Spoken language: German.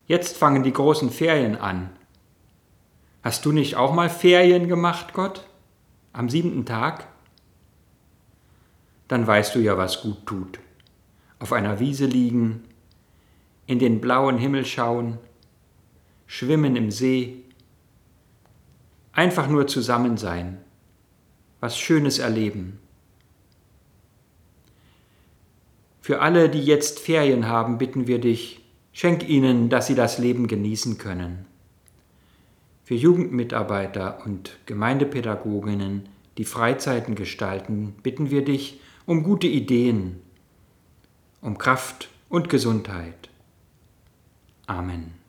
Jetzt fangen die großen Ferien an. Hast du nicht auch mal Ferien gemacht, Gott? Am 7. Tag? Dann weißt du ja, was gut tut. Auf einer Wiese liegen, in den blauen Himmel schauen, schwimmen im See, einfach nur zusammen sein, was Schönes erleben. Für alle, die jetzt Ferien haben, bitten wir dich, schenk ihnen, dass sie das Leben genießen können. Für Jugendmitarbeiter und Gemeindepädagoginnen, die Freizeiten gestalten, bitten wir dich um gute Ideen, um Kraft und Gesundheit. Amen.